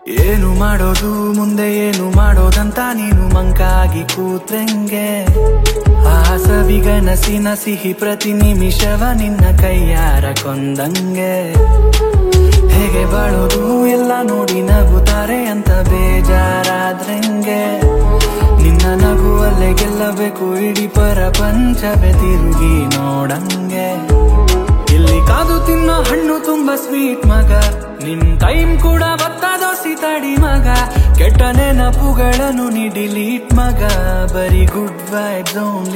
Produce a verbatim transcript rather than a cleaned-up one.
ಏನು ಮಾಡೋದು ಮುಂದೆ ಏನು ಮಾಡೋದಂತ ನೀನು ಮಂಕಾಗಿ ಕೂತ್ರಂಗೆ ಆ ಸವಿಗನಸಿನ ಸಿಹಿ ಪ್ರತಿ ನಿಮಿಷವ ನಿನ್ನ ಕೈಯಾರ ಕೊಂದಂಗೆ ಹೇಗೆ ಬಾಳೋದು ಎಲ್ಲ ನೋಡಿ ನಗುತ್ತಾರೆ ಅಂತ ಬೇಜಾರಾದ್ರಂಗೆ ನಿನ್ನ ನಗುವಲ್ಲೇ ಗೆಲ್ಲಬೇಕು ಇಡೀ ಪ್ರಪಂಚವೇ ತಿರುಗಿ ನೋಡಂಗೆ ಇಲ್ಲಿ ಕಾದು ತಿನ್ನೋ ಹಣ್ಣು ತುಂಬಾ ಸ್ವೀಟ್ ಮಗ ನಿನ್ ಟೈಮ್ ಕೂಡ ಬತ್ತಾದೋಸಿ ತಡಿ ಮಗ ಕೆಟ್ಟ ನೆನಪುಗಳನ್ನು ನೀ ಡಿಲೀಟ್ ಮಗ ಬರೀ ಗುಡ್ ವೈಬ್ಸ್ ಓನ್ಲಿ